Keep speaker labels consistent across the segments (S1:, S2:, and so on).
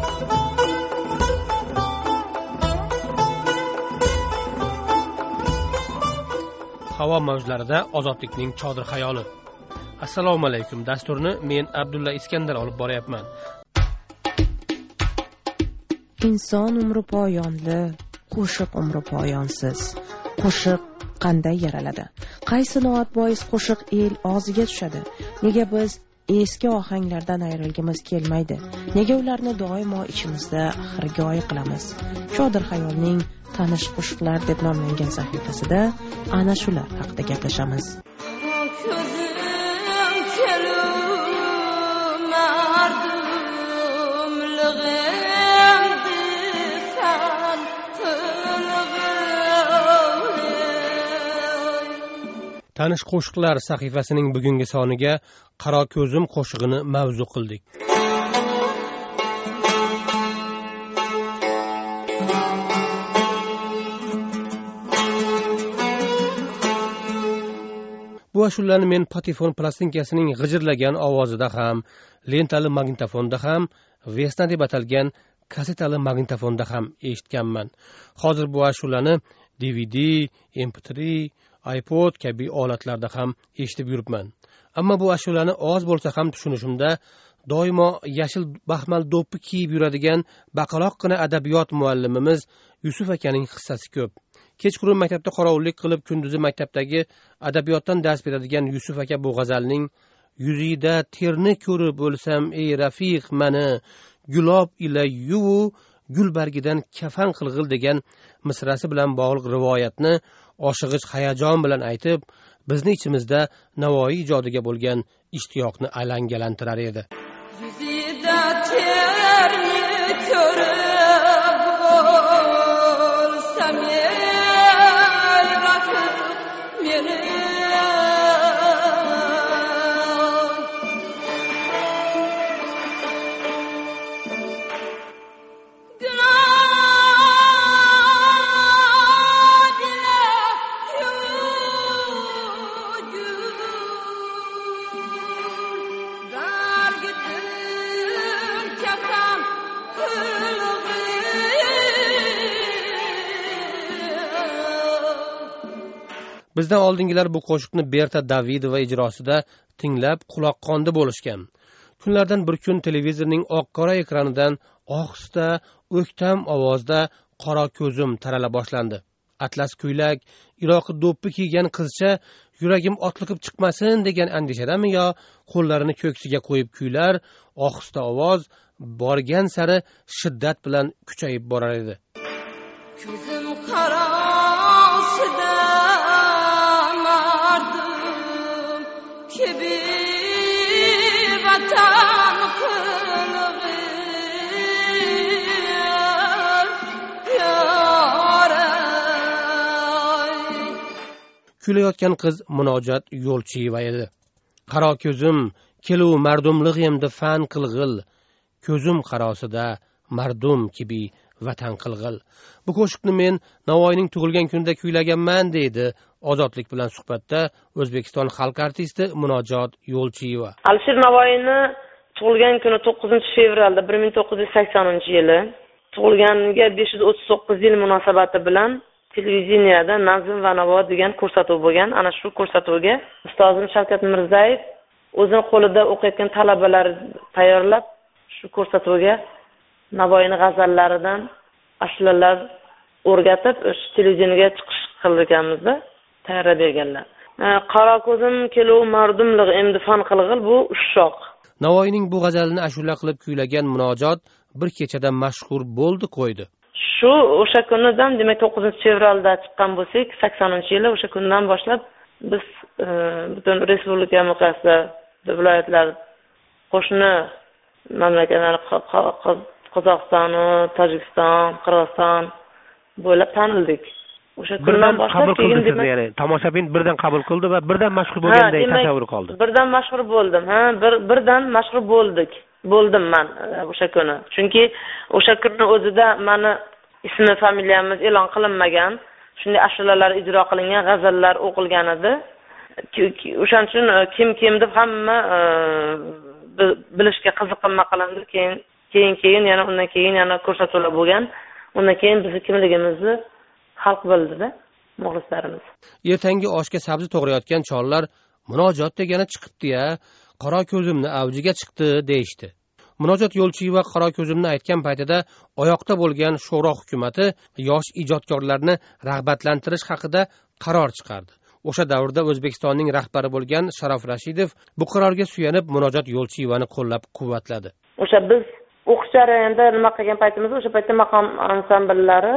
S1: Havo mavjlarida ozodlikning chodir xayoli. Assalomu alaykum. Dasturni men Abdulla Iskandar olib boryapman.
S2: Inson umri poyonli, qo'shiq umri poyonsiz. Qo'shiq qanday yaraladi? Qaysi noat bois qo'shiq el og'ziga tushadi? Nega biz eski ohanglardan ayrilgimiz kelmaydi? Nega ularni doimo ichimizda xirgoyi qilamiz? Chodir xayolning tanish qo'shiqlar deb nomlangan sahifasida ana shular haqida gaplashamiz.
S1: Tanish qo'shiqlar sahifasining bugungi soniga Qaro ko'zim qo'shig'ini mavzu qildik. Bu ashulani men patifon plastinkasining g'ijirlagan ovozida ham, lentali magnitofonda ham, Vesna deb atalgan kasetali magnitofonda ham eshitganman. Hozir bu ashulani DVD, MP3, iPod kabi olatlarda ham eshitib yuribman. Ammo bu ashulani oz bo'lsa ham tushunishimda doimo yashil baxmal do'ppi kiyib yuradigan baqaloqqina adabiyot muallimimiz Yusuf akaning hissasi ko'p. Kechqurun maktabda qorovullik qilib, kunduzi maktabdagi adabiyotdan dars beradigan Yusuf aka bu g'azalning yuzida terni ko'rib o'lsam ey rafiq mani gulob ila yuvu gulbargidan kafan qilg'il degan misrasi bilan bog'liq rivoyatni oshig'ich hayajon bilan aytib, bizni ichimizda Navoiy ijodiga bo'lgan ishtiyoqni alangalantirar edi.
S3: Yuzida terni ko'rib o'lsam ey rafiq meni
S1: Bizdan oldingilar bu qo'shiqni Berta Davidova ijrosida tinglab quloqqonda bo'lishgan. Kunlardan bir kun televizorning oq-qora ekranidan ohista, o'ktam ovozda Qaro ko'zim tarala boshlandi. Atlas ko'ylak, iroqi do'ppi kiygan qizcha yuragim otliqib chiqmasin degan andishadami yo qo'llarini ko'ksiga qo'yib kuylar, ohista ovoz borgan sari shiddat bilan kuchayib borar edi.
S3: Ko'zim qarosida mardim kibi vatan qilg'ir yoray.
S1: Kulayotgan qiz Munojat Yo'lchiyeva edi. Qaro ko'zim kelu mardumlig endi fan qilg'il, ko'zim qarosida mardum kibi vatan qilg'il. Bu qo'shiqni men Navoiyning tug'ilgan kunida kuylaganman deydi Ozodlik bilan suhbatda O'zbekiston xalq artisti Munojat Yo'lchiyeva.
S4: Alisher Navoiyni tug'ilgan kuni 9-fevralda 1980-yili tug'ilganiga 539 yil munosabati bilan televideniyada Nazm va Navo degan ko'rsatuv bo'lgan. Ana shu ko'rsatuvga ustozim Shavkat Mirzayev o'zining qo'lida o'qiyotgan talabalar tayyorlab, shu ko'rsatuvga Navoiyning g'azallaridan ashulalar o'rgatib, o'sha televideniyega chiqish qilganimizda tayyorlab berganlar. Qaro ko'zim kelu mardumlig endi fan qilg'il bu ushoq.
S1: Navoiyning bu g'azalini ashula qilib kuylagan Munojat bir kechada mashhur bo'ldi qo'ydi.
S4: Shu o'sha kundan, demak 9-fevralda chiqqan bo'lsak, 80-yili o'sha kundan boshlab biz butun respublika miqyosida viloyatlar, qo'shni mamlakatlar Qozog'iston, Tojikiston, Qirg'iziston bo'ylab tanildik. O'sha kundan boshlab keyin
S1: ya'ni tomoshabin birdan qabul qildi va birdan mashhur bo'lganday tasavvur qildi.
S4: Birdan mashhur bo'ldim, birdan mashhur bo'ldim men o'sha kuni. Chunki o'sha kunning o'zida meni ismi, familiyamiz e'lon qilinmagan, shunday ashulalar ijro qilingan, g'azallar o'qilgan edi. O'shaning uchun kim deb hamma bilishga qiziqma qilindi. Keyin keyin yana undan keyin yana ko'rsatuvlar bo'lgan. Undan keyin bizni kimligimizni xalq bildida, muxlislarimiz.
S1: Ertangi oshga sabzi to'g'rayotgan chollar murojaat degani chiqibdi-ya, qora ko'zimni avjiga chiqdi deyishdi. Murojaat Yo'lchiyeva qora ko'zimni aytgan paytida oyoqda bo'lgan sho'ro hukumatı yosh ijodkorlarni rag'batlantirish haqida qaror chiqardi. O'sha davrda O'zbekistonning rahbari bo'lgan Sharof Rashidov bu qarorga suyanib Murojaat Yo'lchiyevani qo'llab-quvvatladi.
S4: O'sha biz o'qish jarayonida nima qilgan paytimizda o'sha paytda maqom ansambllari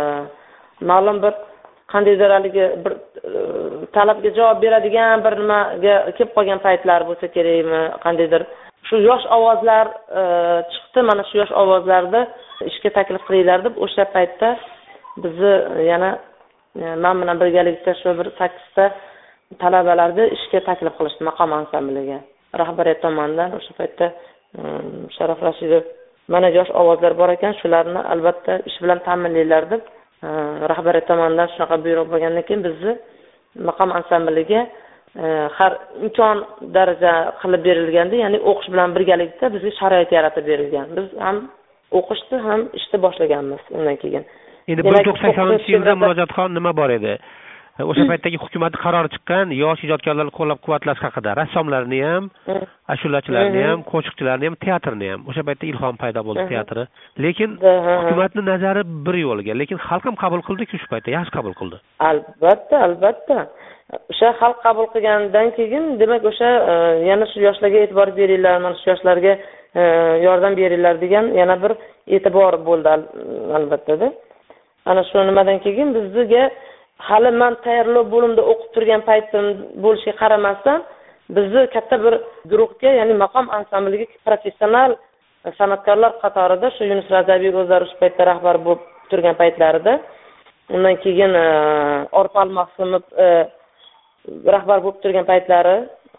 S4: ma'lum bir qandaydir haligi bir talabga javob beradigan bir nimaga kelib qolgan paytlar bo'lsa kerakmi, qandaydir shu yosh ovozlar chiqdi. Mana shu yosh ovozlarda ishga taklif qilinglar deb o'sha paytda bizni yana men bilan birgalikda shu bir 8 ta talabalarni ishga taklif qilishdi maqom ansambliga. Rahbariyat tomonidan o'sha paytda Sharof Rashidov mana yosh ovozlar bor ekan, shularni albatta ish bilan ta'minlanglar deb rahbariyat tomonidan shunaqa buyruq bo'lgandan keyin bizni maqom ansambliga har imkon daraja qilib berilganda, ya'ni o'qish bilan birgalikda bizga sharoit yaratib berilgan. Biz ham o'qishni ham ishni boshlaganmiz undan keyin.
S5: Endi 1980-yilda Murojaatxon nima bor edi? O'sha paytdagi hukumat qarori chiqqan, yosh ijodkorlarni qo'llab-quvvatlash haqida, rassomlarni ham, ashulachilarni ham, qo'shiqchilarni ham, teatrni ham. O'sha paytda Ilhom paydo bo'ldi teatri. Lekin hukumatning nazari bir yo'lga, lekin xalq ham qabul qildi-ku shu paytda, yaxshi qabul qildi.
S4: Albatta. O'sha xalq qabul qilgandan keyin, demak o'sha yana shu yoshlarga e'tibor beringlar, mana shu yoshlarga yordam beringlar degan yana bir e'tibor bo'ldi albatta-da. Ana shu nimadan keyin bizga hali men tayyorlov bo'limida o'qib turgan paytim bo'lishiga qaramasdan bizni katta bir guruhga, ya'ni maqom ansambliga professional san'atkorlar qatorida shu Yunus Razabiy o'zlari shu paytda rahbar bo'lib turgan paytlarida, undan keyin Orpal Mahsumov rahbar bo'lib turgan paytlari,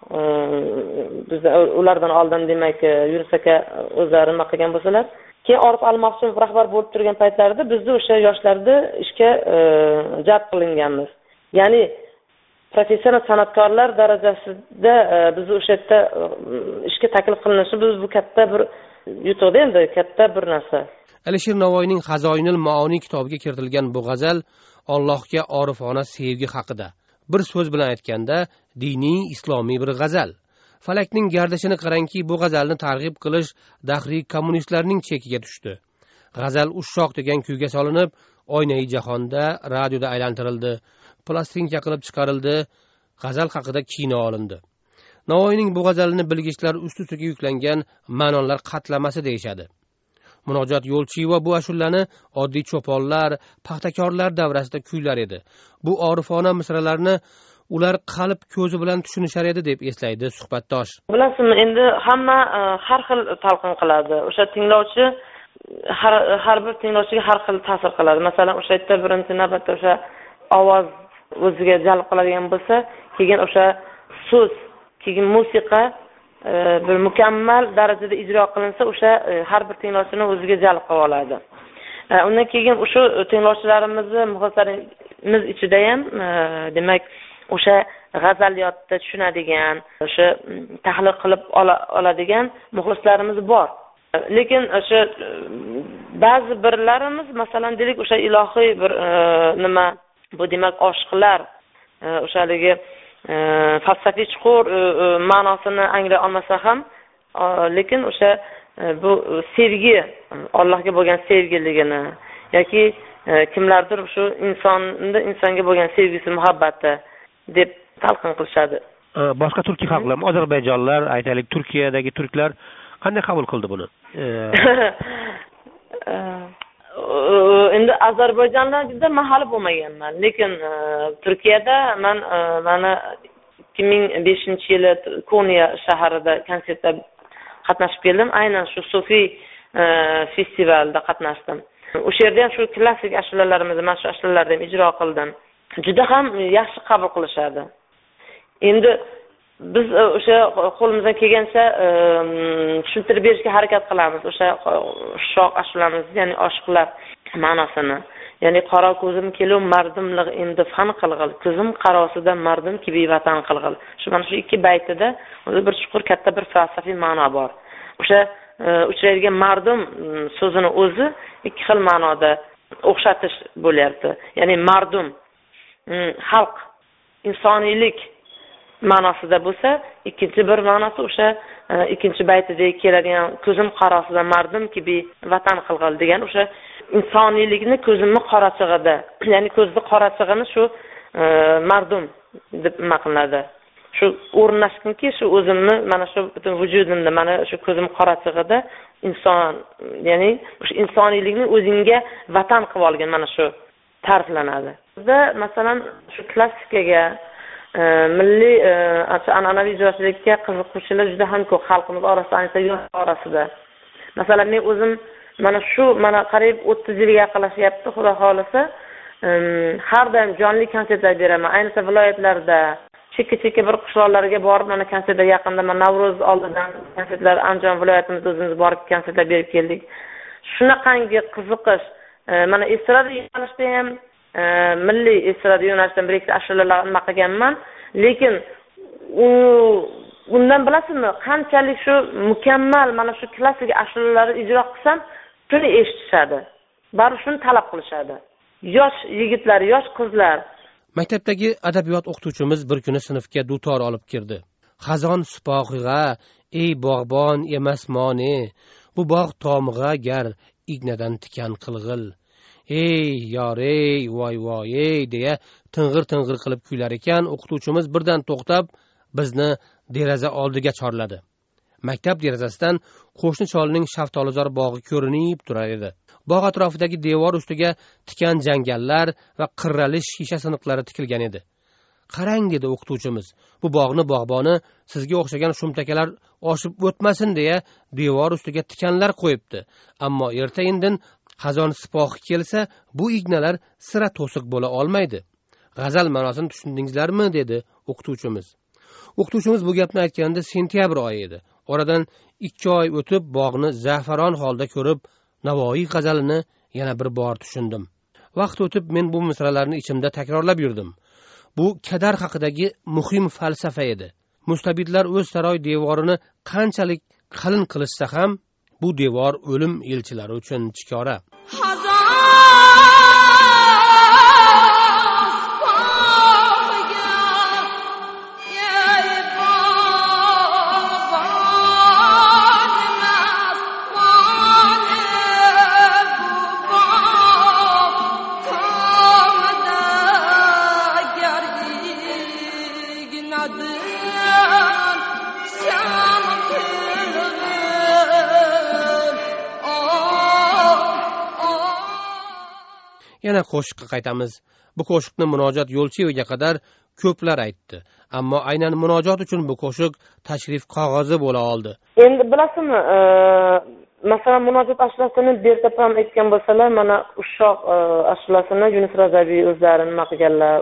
S4: biz ulardan oldin demak Yunus aka o'zlari nima qilgan bo'lsalar, keyin Orif Al-Mahsumov rahbar bo'lib turgan paytlarida bizni o'sha yoshlarni ishga jalb qilinganmiz. Ya'ni professional san'atkorlar darajasida bizni o'sha yerda ishga taklif qilinishi bu katta bir yutuq endi, katta bir narsa.
S1: Alisher Navoiyning Xazoinul Maoniy kitobiga kiritilgan bu g'azal Allohga orifona sevgi haqida. Bir so'z bilan aytganda, diniy, islomiy bir g'azal. Falakning gardishini qarangki, bu g'azalni targ'ib qilish dahriy kommunistlarning chekiga tushdi. G'azal Ushshoq degan kuyga solinib, oynai jahonda, radioda aylantirildi, plastinka qilib chiqarildi, g'azal haqida kino olindi. Navoiyning bu g'azalini bilgichlar ust-ustiga yuklangan ma'nolar qatlamasi deyishadi. Murojaat Yo'lchiyeva bu ashulani oddiy cho'ponlar, paxtakorlar davrasida kuylar edi. Bu orifona misralarni ular qalb ko'zi bilan tushunishar edi deb eslaydi suhbatdosh.
S4: Bilasizmi, endi hamma har xil talqin qiladi. O'sha tinglovchi har bir tinglovchiga har xil ta'sir qiladi. Masalan, o'sha yerda birinchi navbatda o'sha ovoz o'ziga jalb qiladigan bo'lsa, keyin o'sha so'z, keyin musiqa bir mukammal darajada ijro qilinsa, o'sha har bir tinglovchini o'ziga jalb qilib oladi. Undan keyin o'sha tinglovchilarimizni muxlislarimiz ichida ham demak o'sha g'azaliyotda tushunadigan, o'sha tahlil qilib oladigan muxlislarimiz bor. Lekin o'sha ba'zi birlarimiz, masalan, deylik, o'sha ilohiy bir nima, bu demak oshiqlar o'shaligi falsafiy chuqur ma'nosini anglay olmasa ham, lekin o'sha bu sevgi, Allohga bo'lgan sevgiligini yoki kimlardir shu insonga bo'lgan sevgisi, muhabbati deb talqin qilishadi.
S5: Boshqa turkiy xalqlar, Ozarbayjonlar, aytaylik, Turkiyadagi turklar qanday qabul qildi buni?
S4: Endi Ozarbayjonda men hali bo'lmaganman, lekin Turkiyada mana 2005-yili Konya shahrida konsertda qatnashib keldim. Aynan shu Sofi festivalida qatnashdim. O'sha yerda ham shu klassik ashulalarimizni, mana shu ashulalarni ham ijro qildim. Juda ham yaxshi qabul qilishadi. Endi biz o'sha qo'limizdan kelgancha tushuntirib berishga harakat qilamiz. O'sha shoq ashulamiz, ya'ni oshiqlar ma'nosini. Ya'ni qaro ko'zim kelib mardimliq endi fan qilg'il, ko'zim qarosida mardim kibi vatan qilg'il. Shu mana shu ikki baytida o'zi bir chuqur katta bir falsafiy ma'no bor. O'sha uchraydigan mardum so'zini o'zi ikki xil ma'noda o'xshatish bo'lyapti. Ya'ni mardum xalq, insoniylik ma'nosida bo'lsa, ikkinchi bir ma'nosi o'sha ikkinchi baytidagi keladigan ko'zim qorasida mardum kibi vatan qilg'il degan o'sha insoniylikni ko'zimni qorachig'ida, ya'ni ko'zni qorachig'ini shu mardum deb ma'qiladi. Shu o'rnashkinki, shu o'zimni mana shu butun vujudimda mana shu ko'zim qorachig'ida inson, ya'ni o'sha insoniylikni o'zingga vatan qilib olgan mana shu ta'riflanadi. Bizda masalan shu klassikaga milliy an'anaviy ijrochilikka qiziquvchilar juda ham ko'p xalqimiz orasida, ayniqsa yosh orasida. Masalan, men o'zim mana qariyb 30 yilga yaqinlashyapti, xudo xolisa, har doim jonli konsertlar beraman. Ayniqsa viloyatlarda, chekka bir qishloqlarga borib, mana konsertlar yaqinda, mana Navro'z oldidan konsertlar Andijon viloyatimizda o'zimiz borib konsertlar berib keldik. Shunaqangi qiziqish, mana estrada yo'nalishida ham milliy estrada yo'nalishdan bir ikkita ashulalar nima qilganman, lekin undan bilasizmi, qanchalik shu mukammal mana shu klassik ashulalarni ijro qilsam, shuni eshitishadi. Bari shuni talab qilishadi. Yosh yigitlar, yosh qizlar.
S1: Maktabdagi adabiyot o'qituvchimiz bir kuni sinfga dutor olib kirdi. Xazon sipohiga, ey bog'bon emasmoni, bu bog' tomig'a gar ignadan tikan qilg'il. Ey yorey, voy ey deya ting'ir qilib kuylar ekan, o'qituvchimiz birdan to'xtab bizni deraza oldiga chorladi. Maktab derazasidan qo'shni cholning shaftolizor bog'i ko'rinib turar edi. Bog' atrofidagi devor ustiga tikan jangallar va qirrali shisha siniqlari tikilgan edi. Qarang dedi o'qituvchimiz. Bu bog'ni bog'boni sizga o'xshagan shumtakalar oshib o'tmasin deya devor ustiga tikanlar qo'yibdi. Ammo erta-indin xazon sipohi kelsa, bu ignalar sira to'siq bo'la olmaydi. G'azal ma'nosini tushundingizlarmi dedi o'qituvchimiz. O'qituvchimiz bu gapni aytganda sentyabr oyi edi. Oradan 2 oy o'tib bog'ni za'faron holda ko'rib, Navoiy g'azalini yana bir bor tushundim. Vaqt o'tib men bu misralarni ichimda takrorlab yurdim. Bu kadar haqidagi muhim falsafa edi. Mustabidlar o'z saroy devorini qanchalik qalin qilishsa ham, bu devor o'lim elchilari uchun chikora. Yana qo'shiqqa qaytamiz. Bu qo'shiqni Munojot Yo'lchiyevaga qadar ko'plar aytdi. Ammo aynan Munojot uchun bu qo'shiq tashrif qog'ozi bo'la oldi.
S4: Endi bilasizmi, masalan Munojot ashulasini bertapam aytgan bo'lsalar, mana Ushoq ashulasini Yunus Razabiy o'zlari nima qilganlar,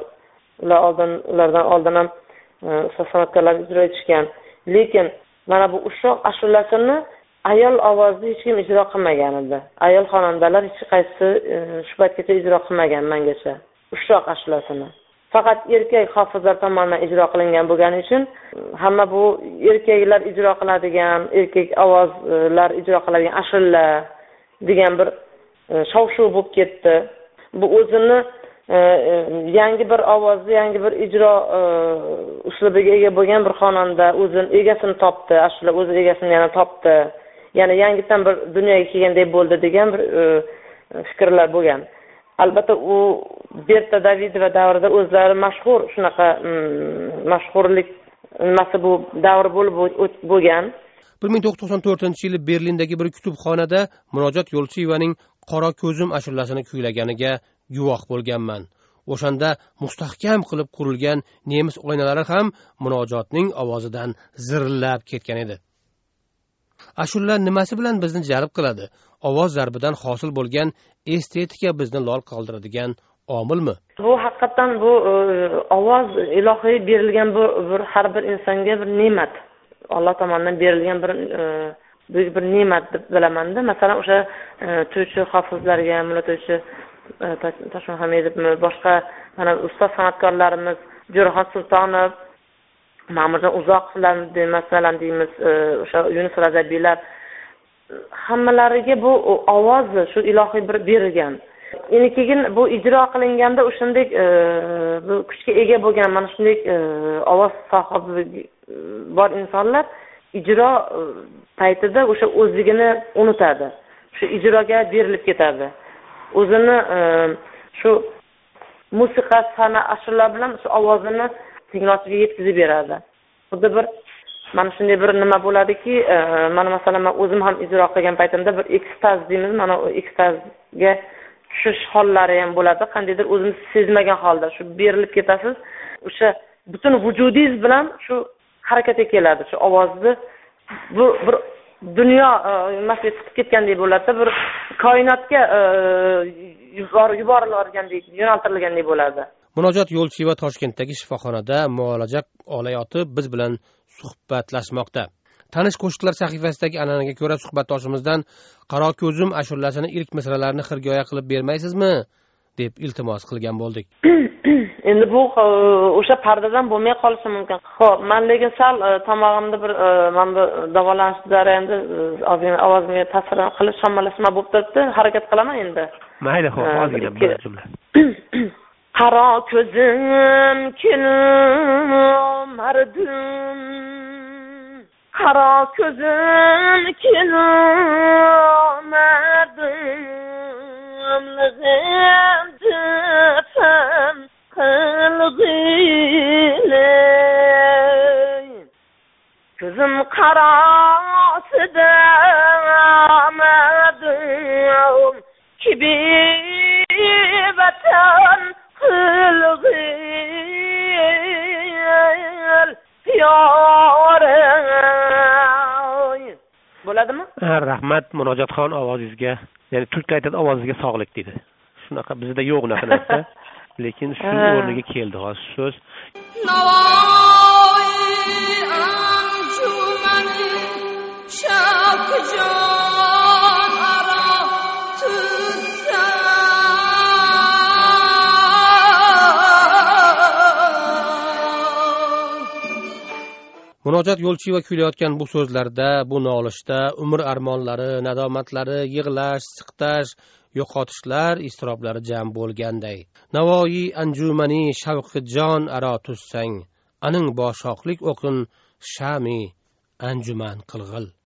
S4: ulardan oldin ham ustoz san'atkorlar ijro etishgan. Lekin mana bu Ushoq ashulasini ayol ovozda hech kim ijro qilmagan edi. Ayol xonandalar hech qaysi shu paytgacha ijro qilmagan mengacha Ushoq ashulasini. Faqat erkak hofizlar tomonidan ijro qilingan bo'lgani uchun hamma bu erkaklar ijro qiladigan, erkak ovozlar ijro qiladigan ashula degan bir shov-shuv bo'lib ketdi. Bu o'zini yangi bir ovozni, yangi bir ijro uslubiga ega bo'lgan bir xonanda o'zini egasini topdi, ashula o'z egasini yana topdi. Ya'ni yangidan bir dunyoga kelgandek bo'ldi degan bir fikrlar bo'lgan. Albatta u Berta Davidova davrida o'zlari mashhur shunaqa mashhurlik nimasi bu davr bo'lib bo'lgan.
S1: 1994-yili Berlindagi bir kutubxonada Munojot Yo'lchiyevaning Qora ko'zim ashulasini kuylaganiga guvoh bo'lganman. O'shanda mustahkam qilib qurilgan nemis oynalari ham Munojotning ovozidan zirillab ketgan edi. Ashula nimasi bilan bizni jalb qiladi? Ovoz zarbidan hosil bo'lgan estetika bizni lol qoldiradigan omilmi?
S4: Bu haqiqatan bu ovoz ilohiy berilgan bir har bir insonga bir ne'mat. Alloh tomonidan berilgan bir buyuk bir ne'mat deb bilaman-da. Masalan, o'sha to'ychi hofizlarga, mulla to'ychi Toshmaxon Hamidovmi, boshqa mana ustoz san'atkorlarimiz Jo'raxon Sultonov, Ma'murjon Uzoqovlar masalan deymiz, o'sha Yunus Razabiylar hammalariga bu ovoz shu ilohiy bir berilgan. Endi keyin bu ijro qilinganda o'shanday bu kuchga ega bo'lgan mana shunday ovoz sohibi bor insonlar ijro paytida o'sha o'zligini unutadi. Shu ijroga berilib ketadi. O'zini shu musiqa sana ashurlar bilan shu ovozini tinglovchiga yetkazib beradi. Xuddi bir mana shunday bir nima bo'ladiki, mana masalan men o'zim ham ijro qilgan paytimda bir ekstaz deymiz, mana o ekstazga tushish hollari ham bo'ladi. Qandaydir o'zingiz sezmagan holda shu berilib ketasiz. O'sha butun vujudingiz bilan shu harakatga keladi. Shu ovozni bu bir dunyo masjid chiqib ketgandek bo'ladi, bir koinotga yuborilgandek, yo'naltirilgandek bo'ladi.
S1: Murojaat Yo'lchiyeva Toshkentdagi shifoxonada muolaja olayotib biz bilan suhbatlashmoqda. Tanish qo'shiqlar sahifasidagi an'anaga ko'ra suhbatdoshimizdan Qaro ko'zim ashullasini ilk misralarini xirgoya qilib bermaysizmi deb iltimos qilgan bo'ldik.
S4: Endi bu o'sha pardadan bo'lmay qolishi mumkin. Xo'p, men lekin sal tomog'imda bir mana davolanish jarayonida ovozimga ta'sir qilish shamollashma bo'lib turibdi. Harakat qilaman endi.
S5: Mayli, xo'p, ozgina bir jumla.
S4: Qaro ko'zim kelim ardim, qaro ko'zim kelim ardim, lig'im tefam qilg'ilay, ko'zim qarosida amadim, kibi vatan qilg'il yoray. Bo'ladimi?
S5: Rahmat Munojatxon ovozingizga, ya'ni turk aytadi ovozingizga sog'lik dedi. Shunaqa bizda yo'q unaqa narsa. Lekin shu o'rniga keldi hozir so'z.
S3: Navoiy anjumani shafjon aro
S1: Murojaat Yo'lchiyeva kuylayotgan bu so'zlarda, bu nolishda umr armonlari, nadomatlari, yig'lash, siqtash, yo'qotishlar, iztiroblari jam bo'lganday. Navoiy anjumani shavqi jon aro tussang, aning boshoqlik o'qin shami anjuman qilg'il.